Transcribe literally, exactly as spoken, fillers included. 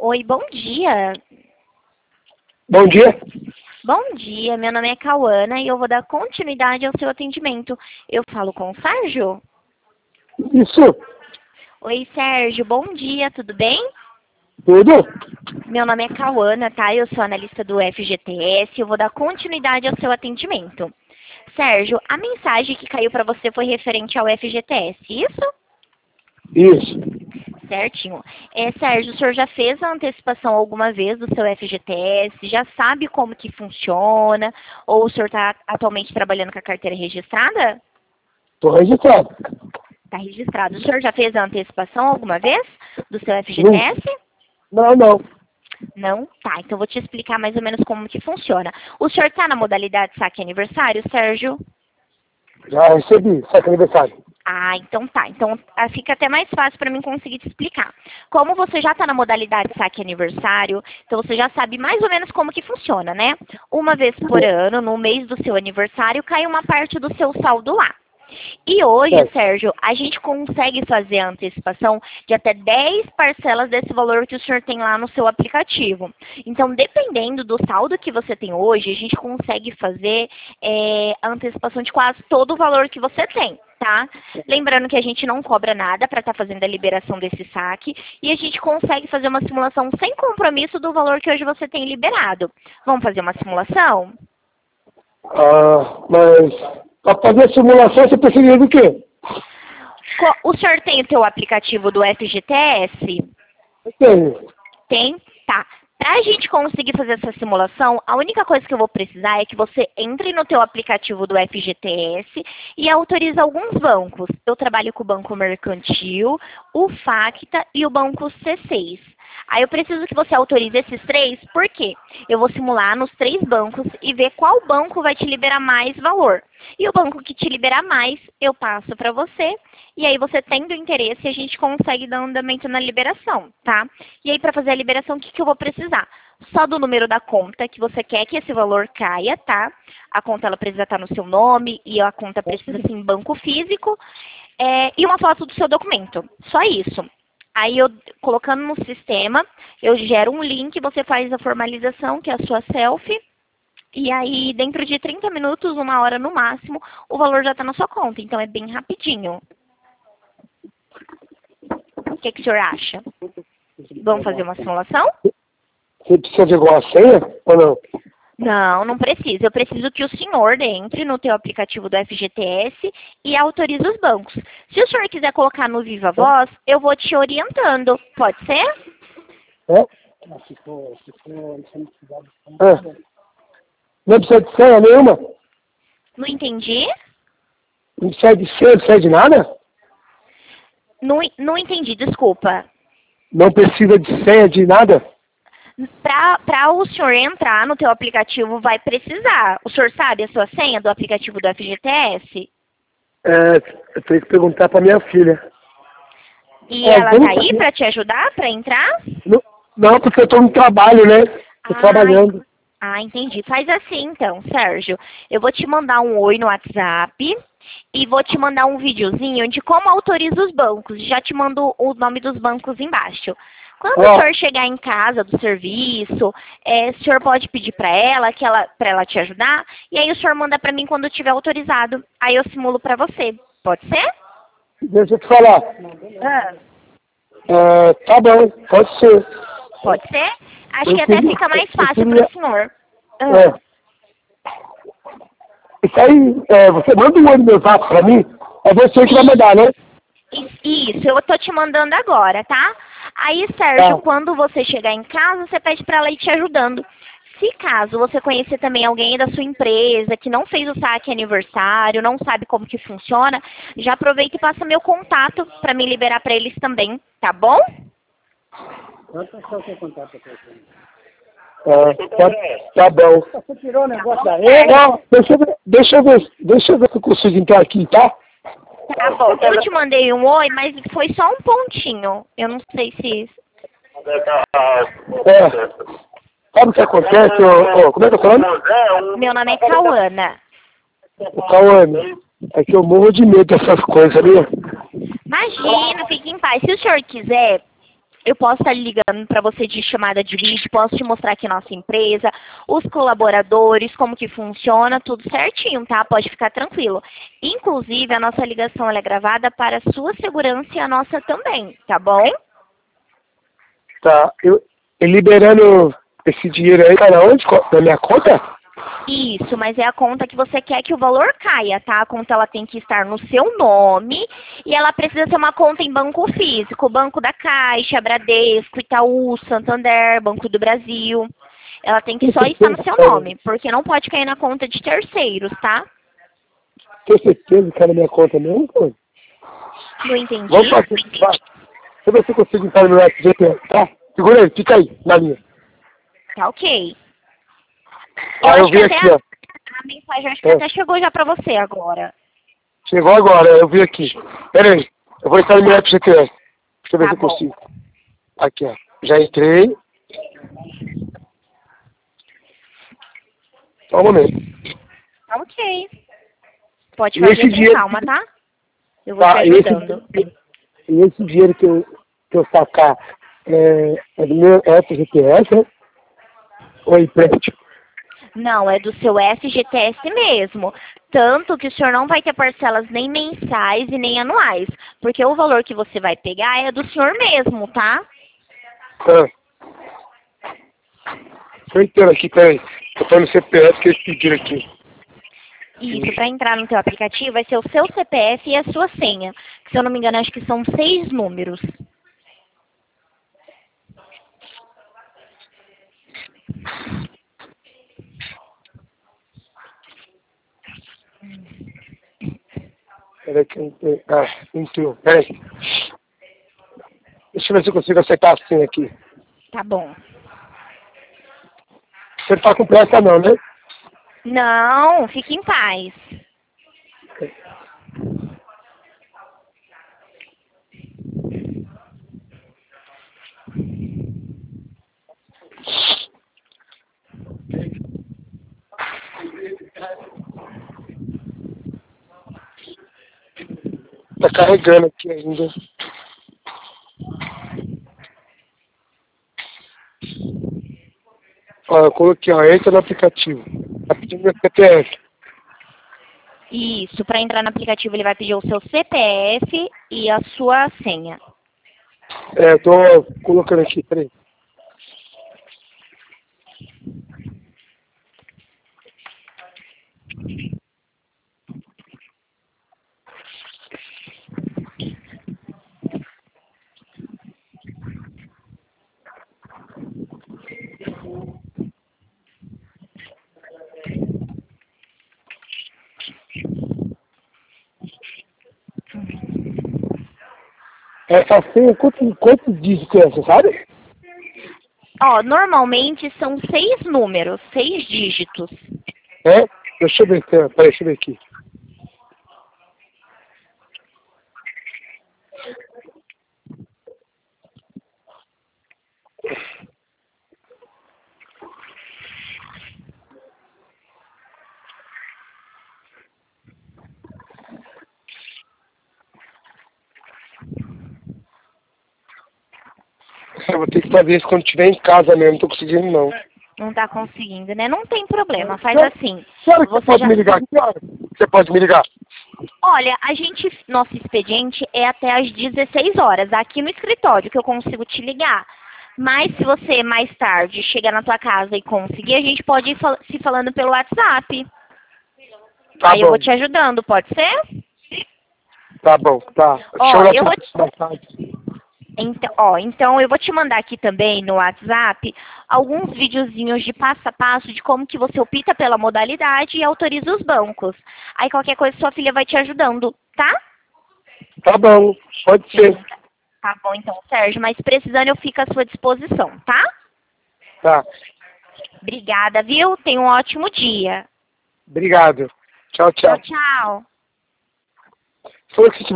Oi, bom dia. Bom dia. Bom dia, meu nome é Cauana e eu vou dar continuidade ao seu atendimento. Eu falo com o Sérgio? Isso. Oi, Sérgio, bom dia, tudo bem? Tudo? Meu nome é Cauana, tá? Eu sou analista do F G T S e eu vou dar continuidade ao seu atendimento. Sérgio, a mensagem que caiu para você foi referente ao F G T S, isso? Isso. Certinho. É, Sérgio, o senhor já fez a antecipação alguma vez do seu F G T S? Já sabe como que funciona? Ou o senhor está atualmente trabalhando com a carteira registrada? Estou registrado. Está registrado. O senhor já fez a antecipação alguma vez do seu F G T S? Não, não. Não? Tá, então eu vou te explicar mais ou menos como que funciona. O senhor está na modalidade saque aniversário, Sérgio? Já recebi, saque aniversário. Ah, então tá. Então ah, fica até mais fácil para mim conseguir te explicar. Como você já está na modalidade saque aniversário, então você já sabe mais ou menos como que funciona, né? Uma vez por ano, no mês do seu aniversário, cai uma parte do seu saldo lá. E hoje, É. Sérgio, a gente consegue fazer a antecipação de até dez parcelas desse valor que o senhor tem lá no seu aplicativo. Então, dependendo do saldo que você tem hoje, a gente consegue fazer é, a antecipação de quase todo o valor que você tem, tá? Lembrando que a gente não cobra nada para estar fazendo a liberação desse saque e a gente consegue fazer uma simulação sem compromisso do valor que hoje você tem liberado. Vamos fazer uma simulação? Ah, mas para fazer a simulação você precisaria do quê? Co- O senhor tem o teu aplicativo do F G T S? Eu tenho. Tem? Tá. Para a gente conseguir fazer essa simulação, a única coisa que eu vou precisar é que você entre no teu aplicativo do F G T S e autorize alguns bancos. Eu trabalho com o Banco Mercantil, o Facta e o Banco C seis. Aí eu preciso que você autorize esses três, por quê? Eu vou simular nos três bancos e ver qual banco vai te liberar mais valor. E o banco que te liberar mais, eu passo para você. E aí você tendo interesse, a gente consegue dar andamento na liberação, tá? E aí para fazer a liberação, o que, que eu vou precisar? Só do número da conta que você quer que esse valor caia, tá? A conta ela precisa estar no seu nome e a conta precisa ser em banco físico. É, e uma foto do seu documento. Só isso. Aí eu, colocando no sistema, eu gero um link, você faz a formalização, que é a sua selfie. E aí, dentro de trinta minutos, uma hora no máximo, o valor já está na sua conta. Então, é bem rapidinho. O que, que o senhor acha? Vamos fazer uma simulação? Você precisa de alguma senha ou não? Não, não precisa. Eu preciso que o senhor entre no teu aplicativo do F G T S e autorize os bancos. Se o senhor quiser colocar no Viva Voz, eu vou te orientando. Pode ser? É? Ah. Não precisa de senha nenhuma? Não entendi? Não precisa de senha, não precisa de nada? Não, não entendi, desculpa. Não precisa de senha de nada? Para o senhor entrar no teu aplicativo, vai precisar. O senhor sabe a sua senha do aplicativo do F G T S? É, eu tenho que perguntar para minha filha. E É, ela vamos tá aí fazer. para te ajudar, para entrar? Não, não, porque eu estou no trabalho, né? Estou Ah, trabalhando. ah, entendi. Faz assim então, Sérgio. Eu vou te mandar um oi no WhatsApp e vou te mandar um videozinho de como autoriza os bancos. Já te mando o nome dos bancos embaixo. Quando Ó. o senhor chegar em casa do serviço, é, o senhor pode pedir para ela, que ela, para ela te ajudar, e aí o senhor manda para mim quando tiver autorizado. Aí eu simulo para você. Pode ser? Deixa eu te falar. Ah, É, tá bom, pode ser. pode ser? Acho Eu que até queria- fica mais eu fácil queria- para o senhor. Ah. É. Isso aí, é, você manda um olho no meu zap pra mim, é você que vai mandar, né? Isso, eu tô te mandando agora, tá? Aí, Sérgio, Tá. quando você chegar em casa, você pede pra ela ir te ajudando. Se caso você conhecer também alguém da sua empresa que não fez o saque aniversário, não sabe como que funciona, já aproveita e passa meu contato pra me liberar pra eles também, tá bom? É, tá, tá bom. Você tirou o negócio da Não, deixa eu ver, deixa eu ver, deixa eu ver se eu consigo entrar aqui, tá? Tá bom, eu te mandei um oi, mas foi só um pontinho. Eu não sei se... É. Sabe o que acontece, ô, ô, como é que eu tô falando? Meu nome é Cauana. O Cauane, é que eu morro de medo dessas coisas, sabia? Imagina, fique em paz. Se o senhor quiser, Eu posso estar ligando para você de chamada de vídeo, posso te mostrar aqui nossa empresa, os colaboradores, como que funciona, tudo certinho, tá? Pode ficar tranquilo. Inclusive, a nossa ligação ela é gravada para a sua segurança e a nossa também, tá bom? Tá. Eu, eu liberando esse dinheiro aí, cara, onde? Na minha conta? Isso, mas é a conta que você quer que o valor caia, tá? A conta ela tem que estar no seu nome e ela precisa ser uma conta em banco físico, Banco da Caixa, Bradesco, Itaú, Santander, Banco do Brasil. Ela tem que só estar no seu nome, porque não pode cair na conta de terceiros, tá? Tem certeza que é na minha conta mesmo, pô? Não entendi. Vamos fazer, vai. Deixa eu ver se eu consigo entrar no meu F G T S, tá? Segura aí, fica aí, na linha. Tá ok. Ah, eu acho vi que aqui, até ó. a mensagem acho que É. até chegou já pra você agora. Chegou agora, eu vi aqui. Pera aí, eu vou entrar no meu F G T S. Deixa eu ver Tá se eu bom. consigo. Aqui, ó. Já entrei. Só um momento. Tá ok. Pode E fazer esse com dinheiro, calma, tá? Eu vou te tá, e esse, ajudando. e esse dinheiro que eu, que eu sacar é, é do meu F G T S, né? Ou é empréstimo? Não, é do seu F G T S mesmo. Tanto que o senhor não vai ter parcelas nem mensais e nem anuais. Porque o valor que você vai pegar é do senhor mesmo, tá? Ah. Deixa eu entrar aqui, peraí. Eu tô no C P F que eles pediram aqui. Isso, para entrar no teu aplicativo vai ser o seu C P F e a sua senha. Que, se eu não me engano, acho que são seis números. Peraí que eu entrei. Ah, entrou. Peraí. Deixa eu ver se eu consigo acertar assim aqui. Tá bom. Você não tá com pressa não, né? Não, fique em paz. Tá carregando aqui ainda. Ó, eu coloquei, ó, entra no aplicativo. Tá pedindo meu C P F. Isso, para entrar no aplicativo ele vai pedir o seu C P F e a sua senha. É, eu tô colocando aqui, peraí. Essa senha, quantos, quantos dígitos é, você sabe? Ó, normalmente são seis números, seis dígitos. É? Deixa eu ver, peraí, deixa eu ver aqui. Eu vou ter que fazer isso quando estiver em casa mesmo, não tô conseguindo não. Não tá conseguindo, né? Não tem problema, faz Que- assim. Que hora que você Você pode já... me ligar? Que hora você pode me ligar? Olha, a gente, nosso expediente é até às dezesseis horas, aqui no escritório, que eu consigo te ligar. Mas se você mais tarde chegar na tua casa e conseguir, a gente pode ir fal- se falando pelo WhatsApp. Tá Aí eu bom, vou te ajudando, pode ser? tá bom, tá. Ó, Show na eu vou te... mais tarde. Então, ó, então eu vou te mandar aqui também no WhatsApp alguns videozinhos de passo a passo de como que você opta pela modalidade e autoriza os bancos. Aí qualquer coisa sua filha vai te ajudando, tá? Tá bom, pode ser. Tá bom então, Sérgio, mas precisando eu fico à sua disposição, tá? Tá, Obrigada, viu? Tenha um ótimo dia. obrigado. Tchau, tchau. Tchau, tchau. Falou que se